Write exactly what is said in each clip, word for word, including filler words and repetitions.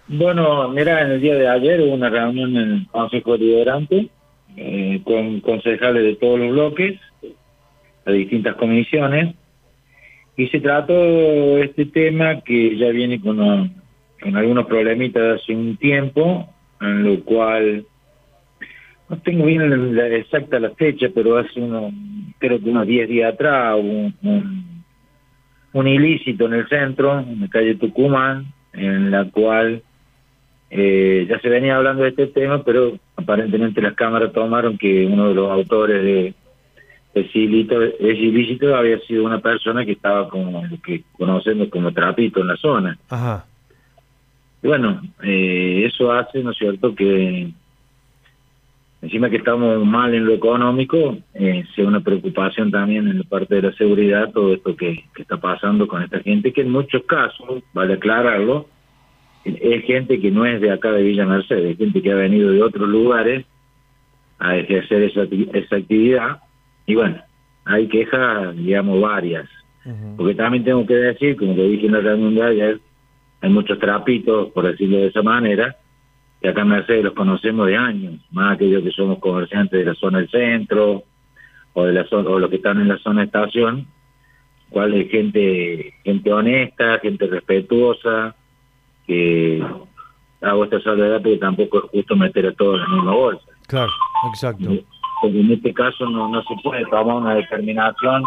Bueno, mira, en el día de ayer hubo una reunión en el Consejo Deliberante eh, con concejales de todos los bloques, de distintas comisiones, y se trató este tema que ya viene con, uh, con algunos problemitas hace un tiempo, en lo cual no tengo bien la, la exacta la fecha, pero hace unos, creo que unos diez días atrás hubo un, un, un ilícito en el centro, en la calle Tucumán, en la cual Eh, ya se venía hablando de este tema, pero aparentemente las cámaras tomaron que uno de los autores de, de ese ilícito, de ese ilícito había sido una persona que estaba como lo que conocemos como trapito en la zona. Ajá. Y bueno, eh, eso hace, ¿no es cierto?, que encima que estamos mal en lo económico, eh, sea una preocupación también en la parte de la seguridad, todo esto que, que está pasando con esta gente, que en muchos casos, vale aclararlo, es gente que no es de acá de Villa Mercedes, es gente que ha venido de otros lugares a ejercer esa, esa actividad. Y bueno, hay quejas, digamos, varias. Uh-huh. Porque también tengo que decir, como te dije en la reunión de ayer, hay muchos trapitos, por decirlo de esa manera, que acá en Mercedes los conocemos de años, más aquellos que somos comerciantes de la zona del centro, o de la zona, o los que están en la zona de estación, cual es gente, gente honesta, gente respetuosa, que hago esta salvedad porque tampoco es justo meter a todos en la misma bolsa. Claro, exacto. Porque en este caso no, no se puede tomar una determinación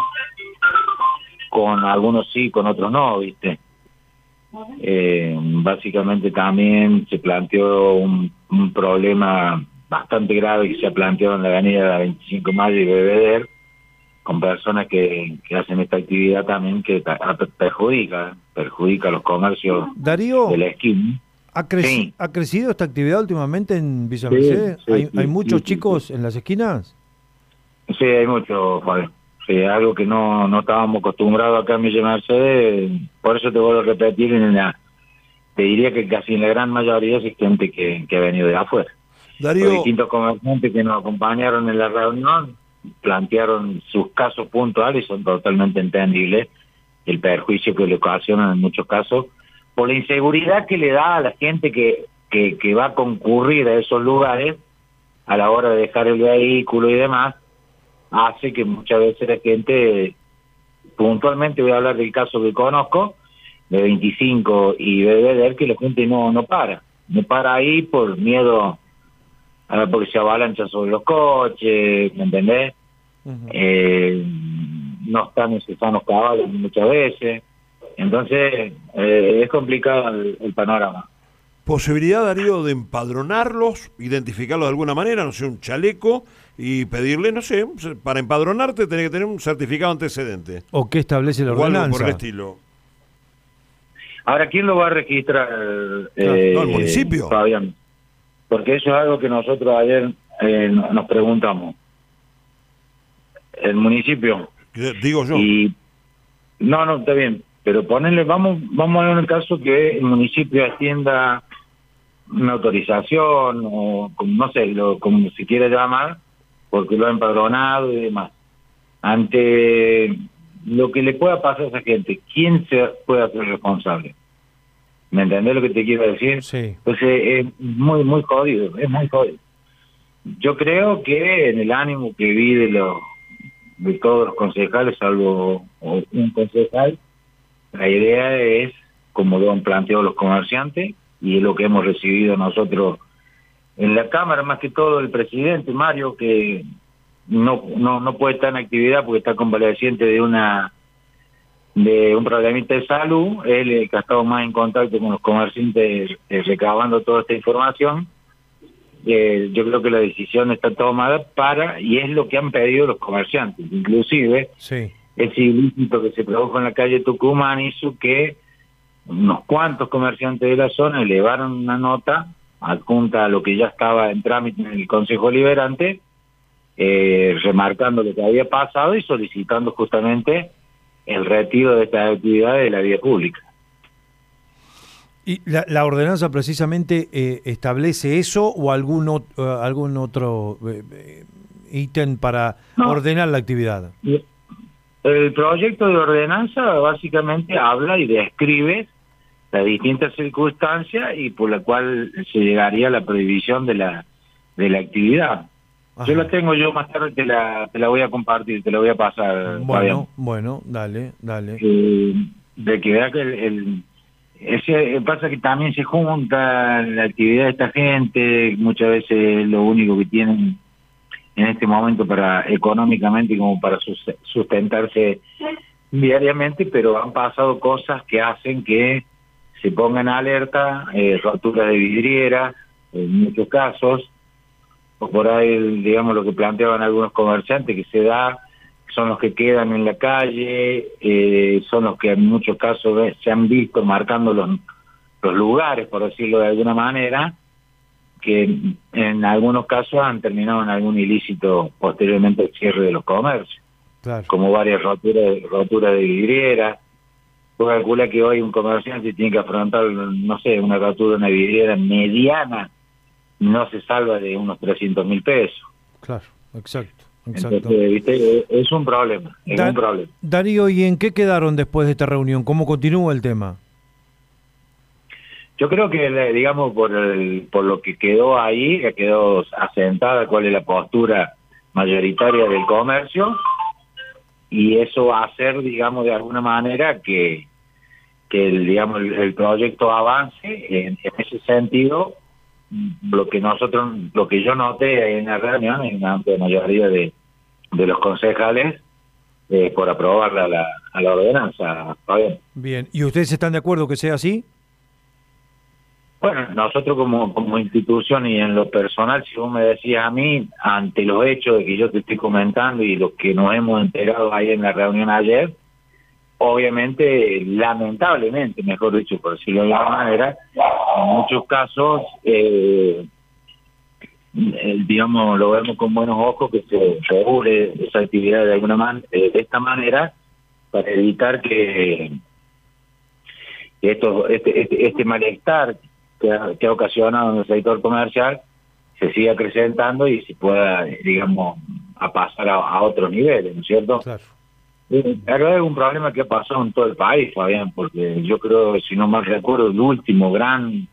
con algunos sí, con otros no, ¿viste? Eh, básicamente también se planteó un, un problema bastante grave que se ha planteado en la avenida veinticinco de Mayo y Belvedere, con personas que, que hacen esta actividad también que perjudica, perjudica a los comercios Darío, de la esquina. ¿ha, creci sí. ¿ha crecido esta actividad últimamente en Villa Mercedes? Sí, sí, ¿Hay, sí, ¿Hay muchos sí, chicos sí. en las esquinas? Sí, hay muchos, Juan. Sí, algo que no, no estábamos acostumbrados acá en Villa Mercedes, por eso te vuelvo a repetir, en la, te diría que casi en la gran mayoría es gente que, que ha venido de afuera. Darío, los distintos comerciantes que nos acompañaron en la reunión plantearon sus casos puntuales y son totalmente entendibles el perjuicio que le ocasionan en muchos casos por la inseguridad que le da a la gente que, que, que va a concurrir a esos lugares a la hora de dejar el vehículo y demás, hace que muchas veces la gente, puntualmente voy a hablar del caso que conozco, de veinticinco y Belvedere, que la gente no, no para, no para ahí por miedo a porque se avalancha sobre los coches, ¿me entendés? Uh-huh. eh, no están en sus sanos caballos muchas veces, entonces eh, es complicado el, el panorama. ¿Posibilidad, Darío, de empadronarlos, identificarlos de alguna manera, no sé, un chaleco, y pedirle, no sé, para empadronarte tenés que tener un certificado antecedente? ¿O qué establece la ordenanza? O algo por el estilo. Ahora, ¿quién lo va a registrar? Eh, no, el municipio. Fabián. Porque eso es algo que nosotros ayer eh, nos preguntamos. El municipio. Digo yo. Y no, no, está bien. Pero ponerle, vamos, vamos a ver en el caso que el municipio extienda una autorización o no sé, lo, como se quiera llamar, porque lo ha empadronado y demás. Ante lo que le pueda pasar a esa gente, ¿quién se puede hacer responsable? ¿Me entendés lo que te quiero decir? Sí. Pues es muy, muy jodido, es muy jodido. Yo creo que en el ánimo que vi de, los, de todos los concejales, salvo un concejal, la idea es, como lo han planteado los comerciantes, y es lo que hemos recibido nosotros en la Cámara, más que todo el presidente Mario, que no no no puede estar en actividad porque está convaleciente de una de un problemita de salud. Él eh, que ha estado más en contacto con los comerciantes eh, recabando toda esta información. Eh, yo creo que la decisión está tomada para, y es lo que han pedido los comerciantes, inclusive sí. Ese ilícito que se produjo en la calle Tucumán hizo que unos cuantos comerciantes de la zona elevaron una nota adjunta a lo que ya estaba en trámite en el Consejo Deliberante, eh, remarcando lo que había pasado y solicitando justamente el retiro de estas actividades de la vía pública. ¿Y la, la ordenanza precisamente eh, establece eso o algún, o, uh, algún otro eh, ítem para no. ordenar la actividad? El proyecto de ordenanza básicamente habla y describe las distintas circunstancias y por la cual se llegaría a la prohibición de la de la actividad. Ajá. Yo la tengo, yo más tarde te la, te la voy a compartir, te la voy a pasar. Bueno, Fabián. Bueno, dale, dale. Eh, de que vea que el, el ese pasa que también se junta la actividad de esta gente, muchas veces lo único que tienen en este momento para económicamente como para sustentarse diariamente, pero han pasado cosas que hacen que se pongan alerta, eh, roturas de vidriera, en muchos casos, o por ahí, digamos, lo que planteaban algunos comerciantes, que se da, son los que quedan en la calle, eh, son los que en muchos casos se han visto marcando los, los lugares, por decirlo de alguna manera, que en algunos casos han terminado en algún ilícito posteriormente al cierre de los comercios, claro. Como varias roturas, roturas de vidriera. Tú calcula que hoy un comerciante tiene que afrontar, no sé, una rotura de una vidriera mediana, no se salva de unos trescientos mil pesos. Claro, exacto. exacto. Entonces, ¿viste? Es un problema, es Da- un problema. Darío, ¿y en qué quedaron después de esta reunión? ¿Cómo continúa el tema? Yo creo que, digamos, por el, por lo que quedó ahí, que quedó asentada cuál es la postura mayoritaria del comercio, y eso va a hacer, digamos, de alguna manera que, que el, digamos, el, el proyecto avance en, en ese sentido. Lo que nosotros, lo que yo noté en la reunión, en la amplia mayoría de, de los concejales, eh, por aprobar la, la, a la ordenanza. Fabián. Bien, ¿y ustedes están de acuerdo que sea así? Bueno, nosotros como, como institución y en lo personal, si vos me decías a mí, ante los hechos de que yo te estoy comentando y los que nos hemos enterado ahí en la reunión ayer, obviamente, lamentablemente, mejor dicho, por decirlo de alguna manera, en muchos casos, eh, eh, digamos, lo vemos con buenos ojos que se regule esa actividad de alguna manera, de esta manera, para evitar que, que esto, este, este, este malestar que ha, que ha ocasionado en el sector comercial se siga acrecentando y se pueda, digamos, a pasar a, a otros niveles, ¿no es cierto? Claro. La verdad es un problema que ha pasado en todo el país, Fabián, porque yo creo, si no mal recuerdo, el último gran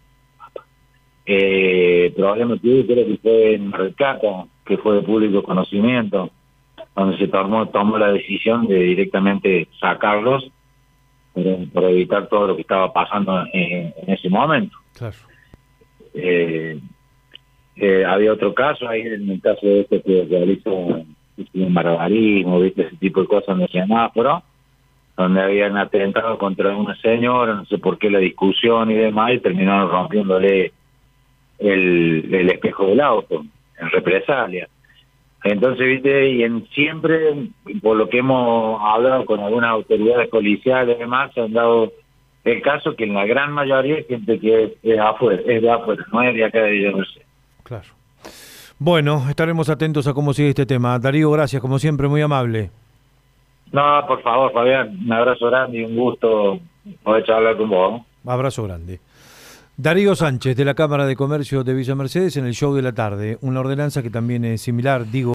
eh, problema que hubo, creo que fue en Mar del Plata, que fue de público conocimiento, donde se tomó, tomó la decisión de directamente sacarlos para, para evitar todo lo que estaba pasando en, en ese momento. Claro. Eh, eh, había otro caso ahí, en el caso de este que realizó un barbarismo, viste, ese tipo de cosas en el semáforo, donde habían atentado contra una señora, no sé por qué la discusión y demás, y terminaron rompiéndole el, el espejo del auto, en represalia. Entonces, viste, y en siempre, por lo que hemos hablado con algunas autoridades policiales y demás, se han dado el caso que en la gran mayoría es gente que es, es afuera, es de afuera, no es de acá de Villa Mercedes. Claro. Bueno, estaremos atentos a cómo sigue este tema. Darío, gracias, como siempre, muy amable. No, por favor, Fabián, un abrazo grande y un gusto poder charlar con vos. Abrazo grande. Darío Sánchez, de la Cámara de Comercio de Villa Mercedes, en el show de la tarde. Una ordenanza que también es similar, digo.